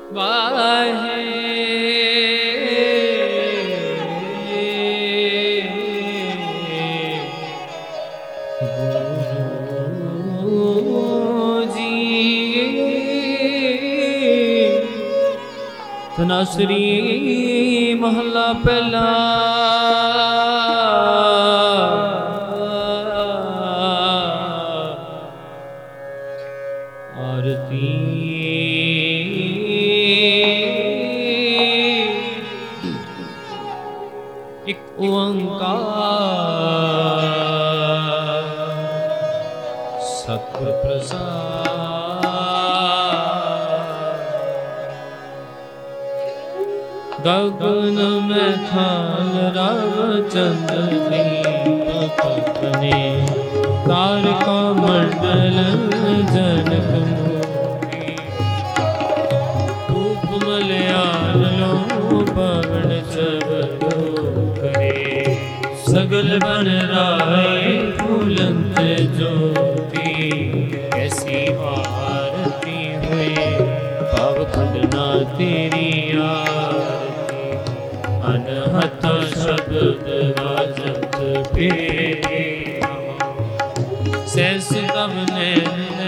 ਵਾਹੇ ਧਨਾਸਰੀ ਮਹੱਲਾ ਪਹਿਲਾ। ਆਰਤੀ ਇਕ ਓੰਕਾਰ ਸਤਿਗੁਰ ਪ੍ਰਸਾਦ। ਗਗਨ ਮੈਂ ਥਾਲ ਰਵ ਚੰਦਨੀ ਪਤਨੇ ਤਾਰਕਾ ਮੰਡਲ ਜਨਕ ਮੋਹੀ ਰੂਪ ਮਲਿਆਲ ਲੋ ਪਵਨ ਸ਼ਬਦੋ ਕਰੇ ਸਗਲ ਬਨ ਰਾਏ ਫੂਲੰਤ ਜੋਤੀ ਕੈਸੀ ਆਰਤੀ ਹੋਏ ਭਵ ਖੰਡਨਾ ਤੇਰੀ ਆਰਤੀ ਅਨਹਤ ਸ਼ਬਦ ਵਾਜਤ ਪੇਰੇ ਸੈਸ ਤਬ ਨੈਣ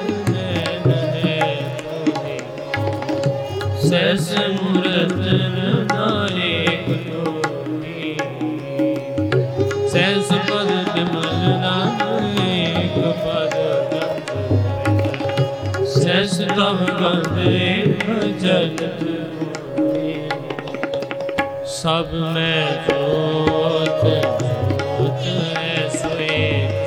ਸੈਸ ਮੂਰਤ ਨਾਇਕ ਜੋਤੀ ਸੈਸ ਪਦ ਬਿਮਲ ਨਾਇਕ ਪਦ ਸੈਸ ਤਬ ਗੰਧੇ ਜਲਤ ਸਭ ਮੈਂ ਜੋਤ ਜੋਤ ਐਸੋਏ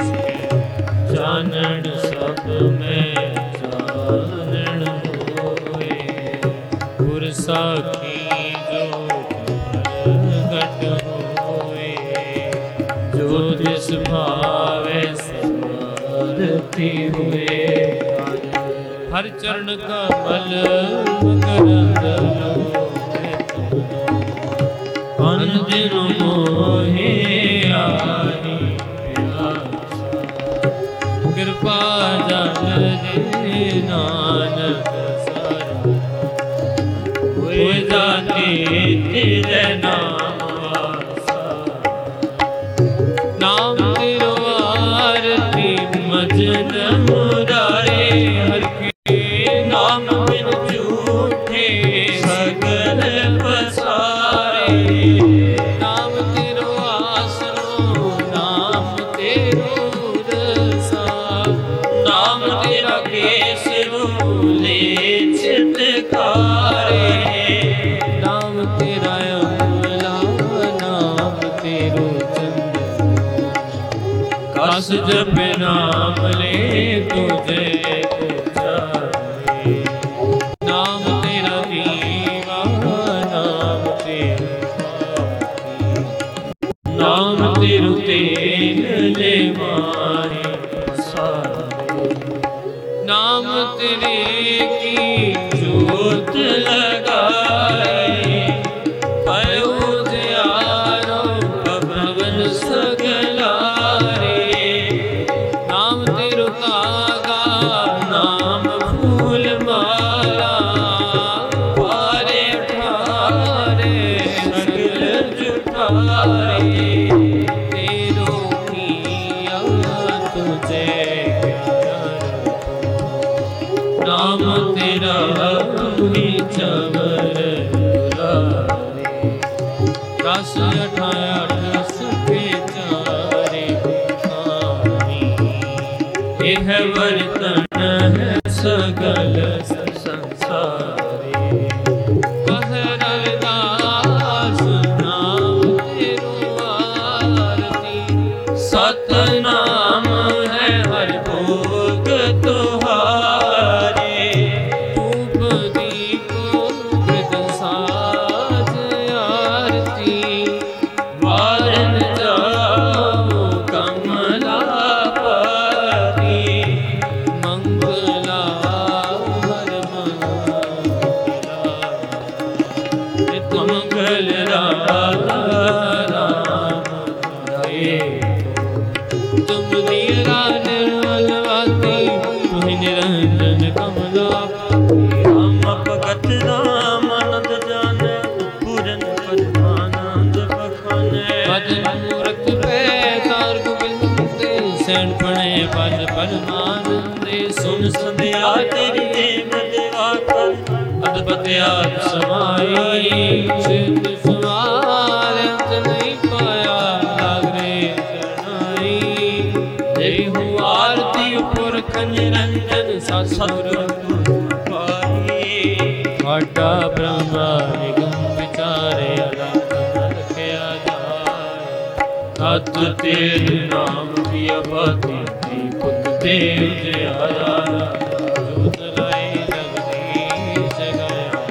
ਜਾਣਨ ਸਭ ਮੈਂ ਜਾਣਨ ਹੋਏ ਗੁਰ ਸਾਖੀ ਜੋਤ ਪ੍ਰਗਟ ਹੋਏ ਜੋ ਜਿਸ ਭਾਵੈ ਸਮਾਰਤੀ ਹੋਏ ਹਰ ਚਰਨ ਕਮਲ ਮਕਰੰਦ ਅਨ ਦਿਨ ਮੋਹੇ ਆਈ ਪਿਆਸਾ ਕਿਰਪਾ ਜਨ ਦੇ ਨਾਨਕ ਸਰ ਹੋਏ ਜਾਤੇ ਤੇਰੇ ਨਾਮ ਵਾਸਾ ਨਾਮ ਤੇਰੋ ਆਰਤੀ ਮਜਨ ਮੁਰਾਰੇ ਹਰ ਕੇ ਨਾਮ ਬਿਨ ਝੂਠੇ ਸਗਲ ਪਸਾਰੇ ਨਾਮ ਤੇਰੋ ਆਸਰੋ ਨਾਮ ਤੇਰੋ ਰਸਾ ਨਾਮ ਤੇਰਾ ਕੇਸਰੋ ਲੈ ਚਿਤਕਾਰੇ ਨਾਮ ਤੇਰਾ ਅਮਲਾ ਨਾਮ ਤੇਰੋ ਚੰਦ ਕਸ ਜਪੇ ਨਾਮ ਲੈ ਤੁਝੇ ਪੁਜਾਰੇ ਨਾਮ ਤੇਰਾ ਦੀਵਾ ਨਾਮ ਤੇਰਾ ਨਾਮ ਤੇਰੂ ਤੇਲ ਲੈ ਮਾਰੇ ਸਾਰੇ ਨਾਮ ਤੇਰੇ ਕੀ ਜੋਤ ਲਗਾਏ ਪਇਓ ਜਿਆਰੋ ਭਵਨ ਸਗਲਾਰੇ ਨਾਮ ਤੇਰੂ ਤਾਗਾ ਨਾਮ ਫੂਲ ਮਾਲਾ ਪਾਰੇ ਠਾਰੇ ਸਗਲ ਜੁਠਾਰੇ ਤੇਰੋ ਕੀਆ ਤੁਝੇ ਨਾਮ ਤੇਰਾ ਹੀ ਚਵਰ ਦੁਲਾਰੇ ਰਸ 68 ਰਸ ਕੇ ਚਾਰੇ ਖਾਨੀ ਇਹ ਵਰਤਨ ਹੈ ਸਗਲ ਸੰਸਾਰੇ ਕਹ ਰਵਿਦਾਸ ਨਾਮ ਤੇਰੋ ਆਰਤੀ ਸਤਨਾਮ ਹੈ ਹਰਿ ਭੋਗ ਤੁਹਾਰੇ ਧੂਪ ਦੀਪ ਕ੍ਰਿਤ ਸਾਜ ਆਰਤੀ ਵਾਰਨ ਜਾਓ ਕਮਲਾਪਤੀ ਮੰਗਲਾ ਹਰ ਮੰਗਲਾ ਨਿਤ ਮੰਗਲ ਰਾਧਾ ਰਾਮ ਰਾਏ ਤੁਮ ਨੀਰਾ ਨਿਰਮਲਵਾਤੀ ਤੁਹਿ ਨਿਰੰਜਨ ਕਮਲਾ ਰਾਮ ਭਗਤ ਰਾਮ सैनपणे पद परमानंदे सुन संध्या तेरी मदवा कर अदबत्या समाई सिद्ध सवार अंत नहीं पाया लागरे शरणाई देहु आरती पुरख निरंजन सतगुरु घाटा ब्रह्मा निगम विचारे रखया जाय तत् तेरे नाम दिया बाती पुत देव जया जोत लाई जगदीश गया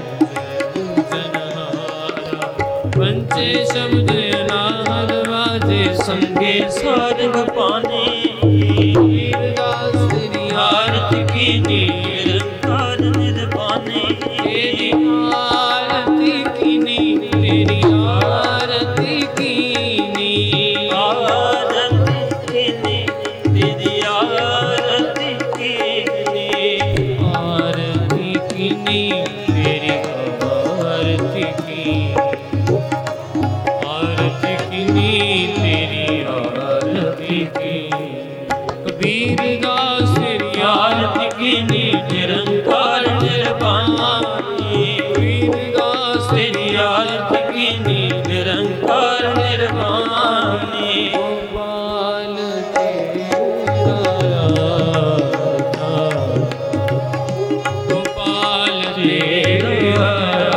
जनहारा पंचे शब्द अनाहर वाजे संगे सारंग पाने वीरदास तेरी आरती की निरंकार निर्वाणे तेरी आरती कीनी तेरी आरती कीनी आरती कीनी तेरी आरती कीनी आरती कीनी तेरी आरती की आरती कीनी तेरी आरती की कबीर दास तेरी आरती कीनी निरंकार निर्वाणी वीरदास तेरी आरती कीनी निरंकार निर्वाणी गोपाल तेरा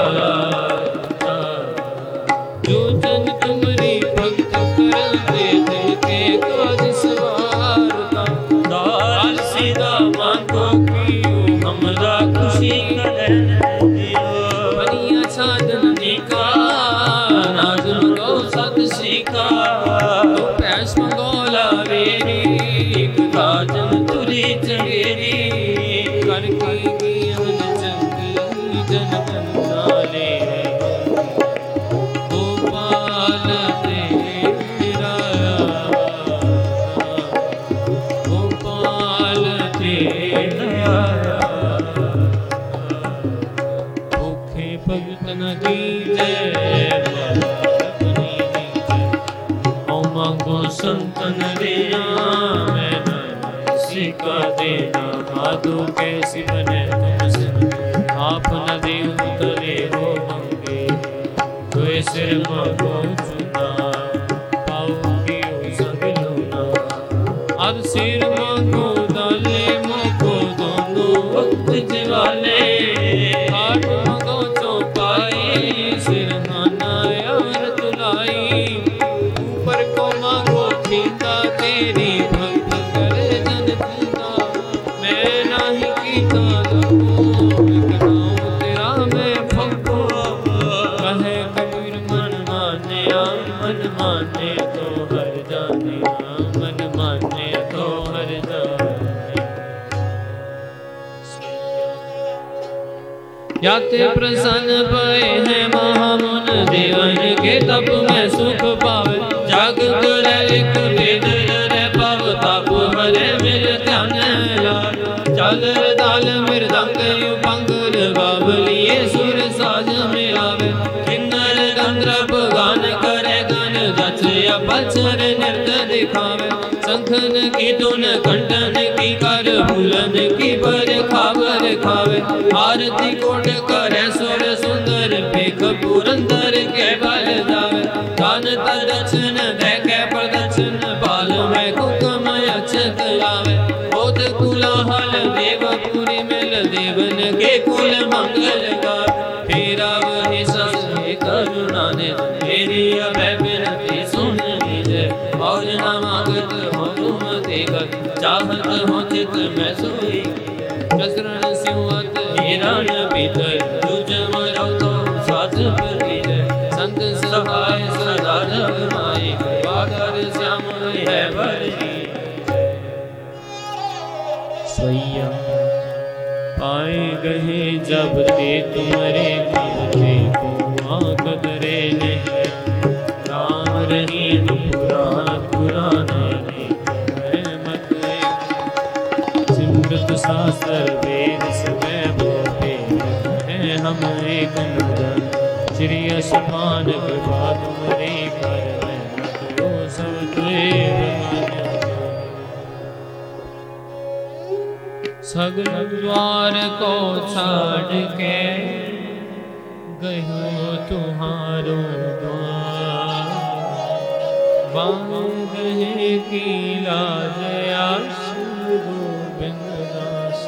जो जन तुमरी भक्त करते तिनके काज सवारता दाल सीधा मांगो कियो हमरा खुशी करन दियो बनिया साधन निका नाज मंगो सत सीखा तो पैस मंगो लावेरी एक काजन तुरी चंगेरी करके ज्ञान चंगी जन नाले गोपाल तेरा गोपाल तेरा भूखे भगत न दीजे ओ मांगो संतन दिया मैं सिका देना माधो कैसी बने तुमसे आप न देव तले हो मंगे तुए सिर मांगो चुना पाओगी ओ संग लूना अब सिर मांगो दाले मोको दोनों वक्त जिवाले काट मांगो चौपाई सिरहाना यार तुलाई ऊपर को मांगो खींचा तेरी भक्त करे जन खींचा मैं नाही कीता लगो नाम तेरा मैं फको कहे कबीर मन माने तो हर जाने मन माने तो हर जाने या ते प्रसन्न भय है महामुन देवन के तप में सुख पावे जग करे एक वेद रे पाव तप हरे मिल ध्यान लाल चल दाल मृदंग युपंग बावलिए सुर साज मिलावे किन्नर गंधर्व गान करे गन गच या पचर नृत्य दिखावे शंखन की धुन कंठन की कर फूलन की पर खावर खावे आरती कोट करे सुर सुंदर पेख पुरंदर के बल जावे दान दर्शन देखे प्रदर्शन बाल में कुकम अक्षत लावे बोध कुलाहल देवपुरी मिल देवन के कुल मंगल गावे फेरा वही सस करुणा ने तेरी अभय विनती सुन लीजे और न मांगत हो तुम देकर चाहत हो चित में सोई जसरण सिंहत हिरण भीतर तुझ मरो तो साथ पर लीजे संत सहाय सदा रघुमाई बागर श्याम है बरजी स्वयं पाए गए जब ते तुम्हारे भगते को कदरे नहीं राम रहीम पुराने मत सिमरत शास्त्र वेद समय बोते हैं हम एक नदन श्री असमान कृपा तुम्हारे कर सब देव सगल द्वार को छाड़ के गयो तुम्हारो द्वार। बांधे की लाज आस गोविंद दास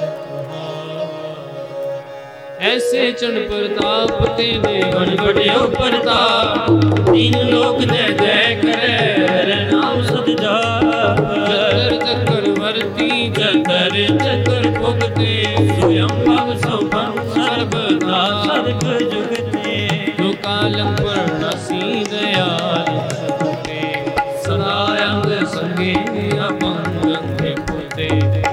तुम्हार। ऐसे चढ़ प्रताप तेने बड़ बड़े प्रताप। तीन लोक जय जय करे हर नाम सद जाप। चतर चक्रवर्ती चतर चतर भुगते स्वयं भव संभव सर्वदा सर्व जुगते। जो कालम पर्णसी दयाल सदा अंग संगे अपंग अंग पुते।